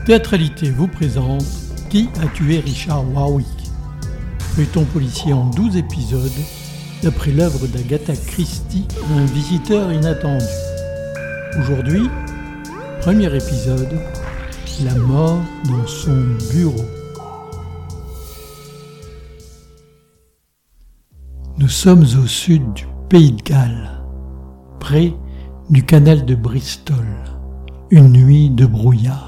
Théâtralité vous présente Qui a tué Richard Warwick? Feuilleton policier en 12 épisodes, d'après l'œuvre d'Agatha Christie, Un visiteur inattendu. Aujourd'hui, premier épisode, la mort dans son bureau. Nous sommes au sud du Pays de Galles, près du canal de Bristol, une nuit de brouillard.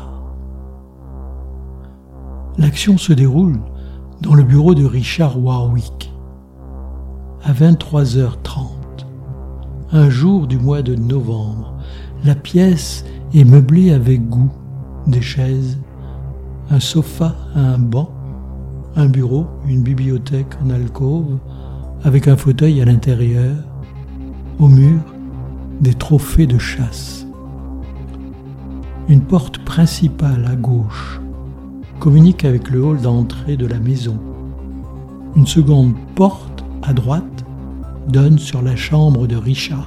L'action se déroule dans le bureau de Richard Warwick, à 23h30, un jour du mois de novembre. La pièce est meublée avec goût, des chaises, un sofa, un banc, un bureau, une bibliothèque en alcôve, avec un fauteuil à l'intérieur, au mur, des trophées de chasse. Une porte principale à gauche communique avec le hall d'entrée de la maison. Une seconde porte à droite donne sur la chambre de Richard.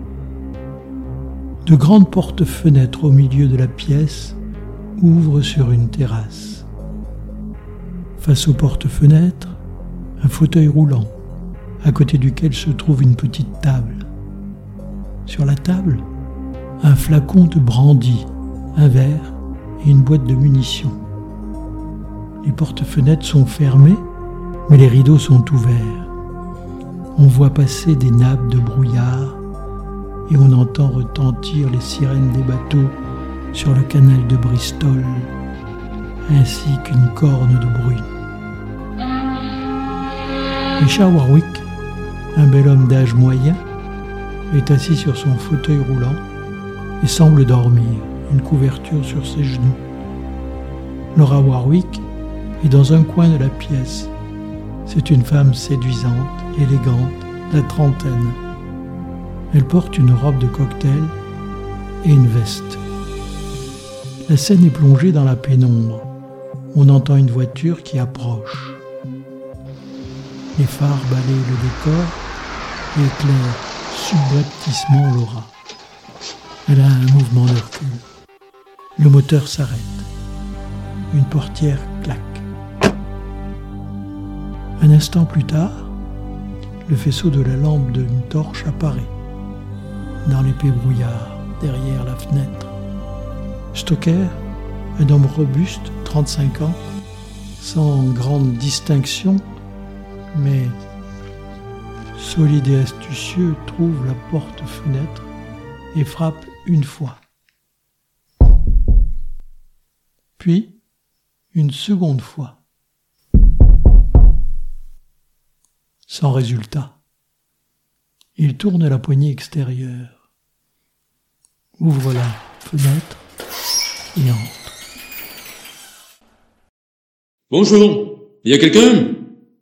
De grandes portes-fenêtres au milieu de la pièce ouvrent sur une terrasse. Face aux portes-fenêtres, un fauteuil roulant, à côté duquel se trouve une petite table. Sur la table, un flacon de brandy, un verre et une boîte de munitions. Les portes-fenêtres sont fermées, mais les rideaux sont ouverts. On voit passer des nappes de brouillard et on entend retentir les sirènes des bateaux sur le canal de Bristol, ainsi qu'une corne de bruit. Richard Warwick, un bel homme d'âge moyen, est assis sur son fauteuil roulant et semble dormir, une couverture sur ses genoux. Laura Warwick est dans un coin de la pièce. C'est une femme séduisante, élégante, de la trentaine. Elle porte une robe de cocktail et une veste. La scène est plongée dans la pénombre. On entend une voiture qui approche. Les phares balayent le décor et éclairent subrepticement Laura. Elle a un mouvement de recul. Le moteur s'arrête. Une portière claque. Un instant plus tard, le faisceau de la lampe d'une torche apparaît dans l'épais brouillard derrière la fenêtre. Stoker, un homme robuste, 35 ans, sans grande distinction, mais solide et astucieux, trouve la porte-fenêtre et frappe une fois. Puis, une seconde fois. Sans résultat. Il tourne la poignée extérieure, ouvre la fenêtre et entre. Bonjour, il y a quelqu'un?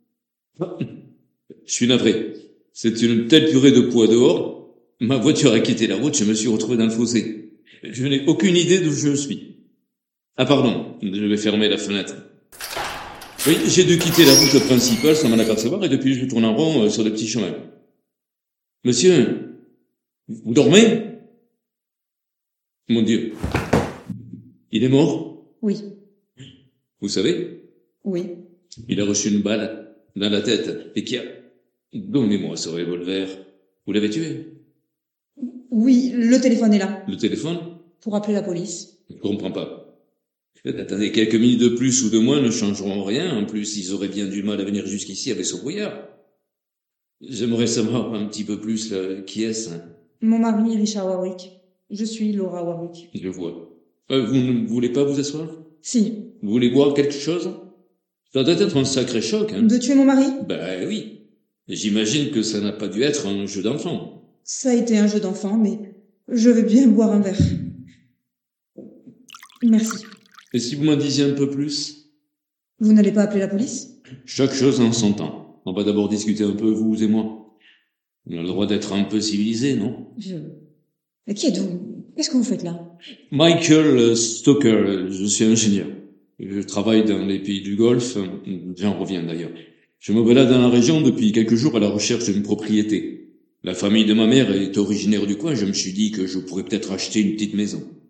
Je suis navré. C'est une telle purée de poids dehors. Ma voiture a quitté la route, je me suis retrouvé dans le fossé. Je n'ai aucune idée d'où je suis. Ah pardon, je vais fermer la fenêtre. Oui, j'ai dû quitter la route principale sans m'en apercevoir et depuis je tourne en rond sur des petits chemins. Monsieur, vous dormez? Mon Dieu. Il est mort? Oui. Vous savez? Oui. Il a reçu une balle dans la tête et qui a... Donnez-moi ce revolver. Vous l'avez tué? Oui, le téléphone est là. Le téléphone? Pour appeler la police. Je comprends pas. Attendez, quelques minutes de plus ou de moins ne changeront rien. En plus, ils auraient bien du mal à venir jusqu'ici avec ce brouillard. J'aimerais savoir un petit peu plus, là, qui est-ce? Mon mari, Richard Warwick. Je suis Laura Warwick. Je vois. Vous ne voulez pas vous asseoir? Si. Vous voulez boire quelque chose? Ça doit être un sacré choc, hein? De tuer mon mari? Ben oui. J'imagine que ça n'a pas dû être un jeu d'enfant. Ça a été un jeu d'enfant, mais je vais bien boire un verre. Merci. Et si vous m'en disiez un peu plus? Vous n'allez pas appeler la police? Chaque chose en son temps. On va d'abord discuter un peu, vous et moi. On a le droit d'être un peu civilisés, non? Mais qui êtes-vous? Qu'est-ce que vous faites là? Michael Stoker, je suis ingénieur. Je travaille dans les pays du Golfe, j'en reviens d'ailleurs. Je me balade dans la région depuis quelques jours à la recherche d'une propriété. La famille de ma mère est originaire du coin, je me suis dit que je pourrais peut-être acheter une petite maison.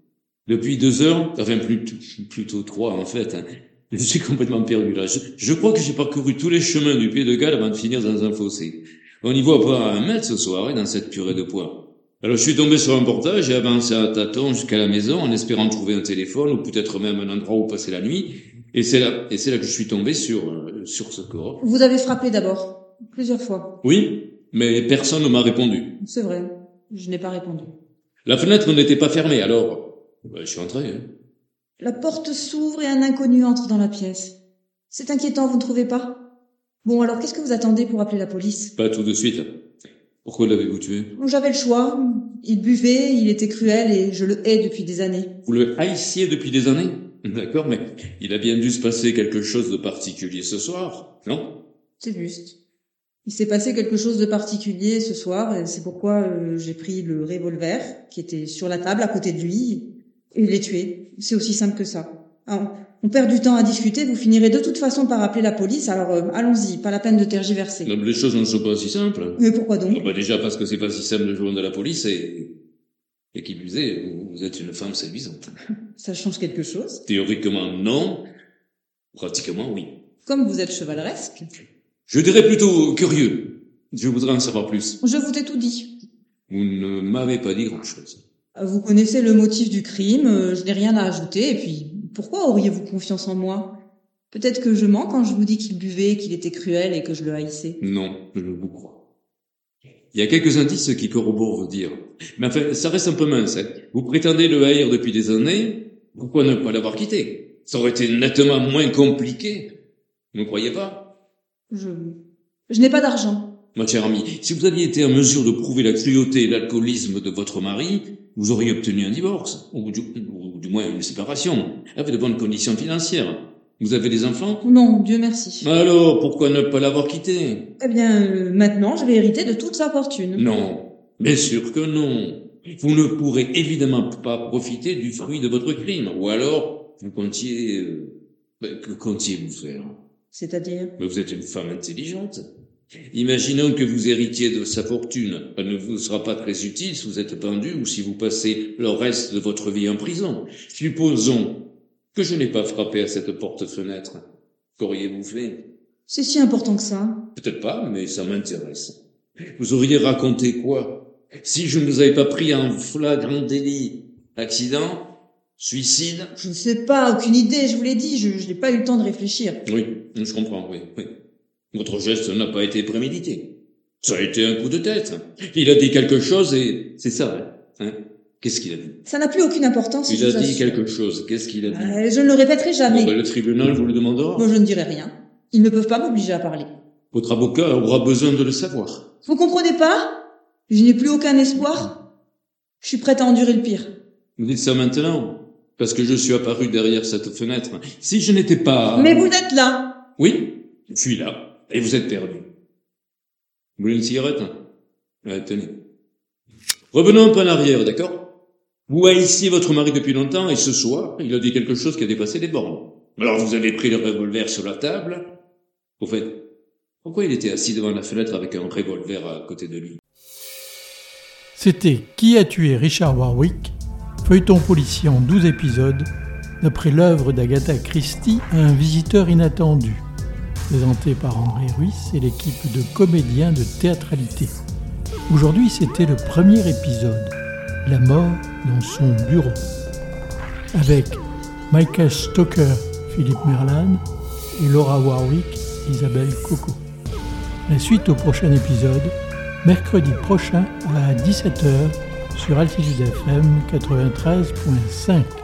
Depuis 2 heures, enfin plutôt 3 en fait, hein. Je suis complètement perdu là. Je crois que j'ai parcouru tous les chemins du Pied de Galles avant de finir dans un fossé. On n'y voit pas 1 mètre ce soir, hein, dans cette purée de pois. Alors je suis tombé sur un portage et avancé à tâtons jusqu'à la maison en espérant trouver un téléphone ou peut-être même un endroit où passer la nuit. Et c'est là que je suis tombé sur ce corps. Vous avez frappé d'abord, plusieurs fois. Oui, mais personne ne m'a répondu. C'est vrai, je n'ai pas répondu. La fenêtre n'était pas fermée, alors je suis entré. Hein. La porte s'ouvre et un inconnu entre dans la pièce. C'est inquiétant, vous ne trouvez pas? Bon, alors qu'est-ce que vous attendez pour appeler la police? Pas tout de suite. Pourquoi l'avez-vous tué? J'avais le choix. Il buvait, il était cruel et je le hais depuis des années. Vous le haissiez depuis des années? D'accord, mais il a bien dû se passer quelque chose de particulier ce soir, non? C'est juste. Il s'est passé quelque chose de particulier ce soir et c'est pourquoi j'ai pris le revolver qui était sur la table à côté de lui et l'ai tué. C'est aussi simple que ça. Alors, on perd du temps à discuter, vous finirez de toute façon par appeler la police, alors allons-y, pas la peine de tergiverser. Non, les choses ne sont pas si simples. Mais pourquoi donc? Déjà parce que c'est pas si simple de joindre la police et qui plus est, vous êtes une femme séduisante. Ça change quelque chose? Théoriquement non, pratiquement oui. Comme vous êtes chevaleresque? Je dirais plutôt curieux. Je voudrais en savoir plus. Je vous ai tout dit. Vous ne m'avez pas dit grand-chose. Vous connaissez le motif du crime, je n'ai rien à ajouter, et puis pourquoi auriez-vous confiance en moi? Peut-être que je mens quand je vous dis qu'il buvait, qu'il était cruel et que je le haïssais. Non, je vous crois. Il y a quelques indices qui corroborent vos dires. Mais enfin, ça reste un peu mince. Hein. Vous prétendez le haïr depuis des années, pourquoi ne pas l'avoir quitté? Ça aurait été nettement moins compliqué. Vous ne croyez pas? Je n'ai pas d'argent. Ma chère amie, si vous aviez été en mesure de prouver la cruauté et l'alcoolisme de votre mari, vous auriez obtenu un divorce, ou du moins une séparation, avec de bonnes conditions financières. Vous avez des enfants? Non, Dieu merci. Alors, pourquoi ne pas l'avoir quitté? Eh bien, maintenant, je vais hériter de toute sa fortune. Non, bien sûr que non. Vous ne pourrez évidemment pas profiter du fruit de votre crime, ou alors, vous comptiez... que comptiez-vous faire? C'est-à-dire? Mais vous êtes une femme intelligente. Imaginons que vous héritiez de sa fortune. Elle ne vous sera pas très utile si vous êtes pendu ou si vous passez le reste de votre vie en prison. Supposons que je n'ai pas frappé à cette porte-fenêtre. Qu'auriez-vous fait? C'est si important que ça? Peut-être pas, mais ça m'intéresse. Vous auriez raconté quoi? Si je ne vous avais pas pris en flagrant délit, accident, suicide? Je ne sais pas, aucune idée, je vous l'ai dit, je n'ai pas eu le temps de réfléchir. Oui, je comprends, oui. Votre geste n'a pas été prémédité. Ça a été un coup de tête. Il a dit quelque chose et c'est ça, hein? Qu'est-ce qu'il a dit? Ça n'a plus aucune importance. Il a dit quelque chose. Qu'est-ce qu'il a dit? Je ne le répéterai jamais. Le tribunal vous le demandera. Moi, je ne dirai rien. Ils ne peuvent pas m'obliger à parler. Votre avocat aura besoin de le savoir. Vous comprenez pas? Je n'ai plus aucun espoir. Je suis prête à endurer le pire. Vous dites ça maintenant? Parce que je suis apparu derrière cette fenêtre. Si je n'étais pas... Mais vous êtes là! Oui, je suis là. Et vous êtes perdu. Vous voulez une cigarette? Tenez. Revenons un peu en arrière, d'accord? Vous haïssiez votre mari depuis longtemps et ce soir, il a dit quelque chose qui a dépassé les bornes. Alors vous avez pris le revolver sur la table. Au fait, pourquoi il était assis devant la fenêtre avec un revolver à côté de lui? C'était Qui a tué Richard Warwick, feuilleton policier en 12 épisodes, d'après l'œuvre d'Agatha Christie, Un visiteur inattendu, présenté par André Ruiz et l'équipe de comédiens de théâtralité. Aujourd'hui, c'était le premier épisode, La mort dans son bureau, avec Michael Stoker, Philippe Merlan, et Laura Warwick, Isabelle Coco. La suite au prochain épisode, mercredi prochain à 17h sur Altitude FM 93.5.